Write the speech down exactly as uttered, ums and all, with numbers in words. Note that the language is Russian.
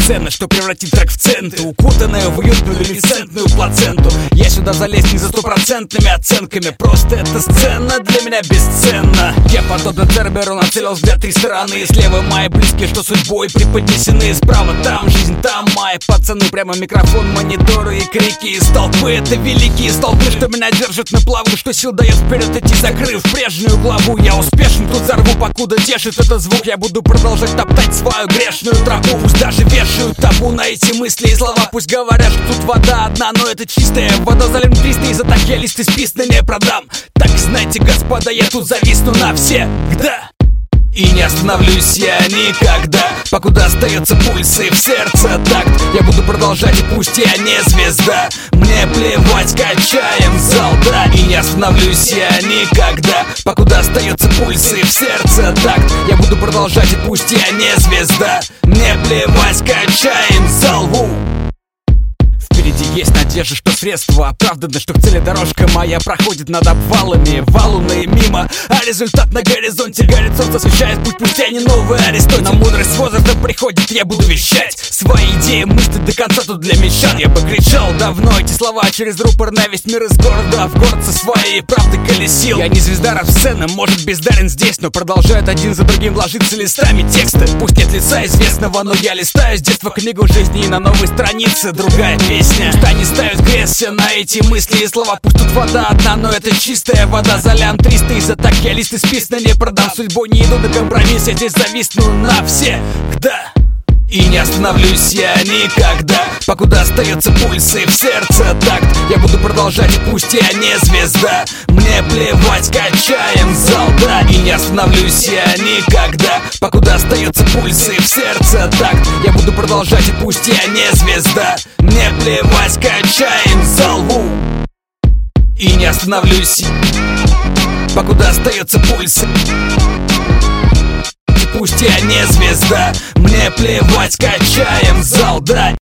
сцена, что превратит трек в центы, укутанную в уютную люминесцентную плаценту. Я сюда залез не за стопроцентными оценками, просто эта сцена для меня бесценна. Я подобно Церберу нацелил взгляд три стороны. Слева мои близкие, что судьбой преподнесены, справа там жизнь, там мои пацаны. Прямо микрофон, мониторы и крики из толпы. Это великие столбы, что меня держат на плаву, что сил дает вперед идти, закрыв прежнюю главу. Я успешен, тут взорву, покуда тешит этот звук. Я буду продолжать топтать свою грешную тропу. Пусть даже вешают табу на эти мысли и слова. Пусть говорят, что тут вода одна, но это чистая вода. Залем триста, и за так я листы списаны не продам. Так знаете, господа, я тут зависну навсегда. И не остановлюсь я никогда, покуда остается пульс и в сердце такт. Я буду продолжать, и пусть я не звезда, мне плевать, качаем зал, да. И не остановлюсь я никогда, покуда остается пульс и в сердце такт. Я буду продолжать, и пусть я не звезда, мне плевать, качаем зал. Ву. Впереди есть надежда, что средства оправданы, что к цели дорожка моя проходит над обвалами, валуны мимо, а результат на горизонте. Горит солнце, освещает путь, пусть я не новый Аристотель. На мудрость с возрастом приходит, я буду вещать свои идеи, мысли до конца тут для мещан. Я бы кричал давно эти слова через рупор на весь мир из города в город со своей правдой колесил. Я не звезда рап-сцены, может бездарен здесь, но продолжают один за другим ложиться листами тексты. Пусть нет лица известного, но я листаю с детства книгу жизни, и на новой странице другая песня. Пусть они ставят грязь на эти мысли и слова. Пусть тут вода одна, но это чистая вода. Залям триста, и за так я листы списаны не продам. Судьбой не иду на компромисс, я здесь зависну навсегда. И не остановлюсь я никогда, покуда остается пульс и в сердце такт. Я буду продолжать, и пусть я не звезда, мне плевать, качаем зал, да. И не остановлюсь я никогда, покуда остается пульс и в сердце такт. Я буду продолжать, и пусть я не звезда, мне плевать, качаем зал. Ву. И не остановлюсь, покуда остается пульс. Пусть я не звезда, мне плевать, качаем зал, да.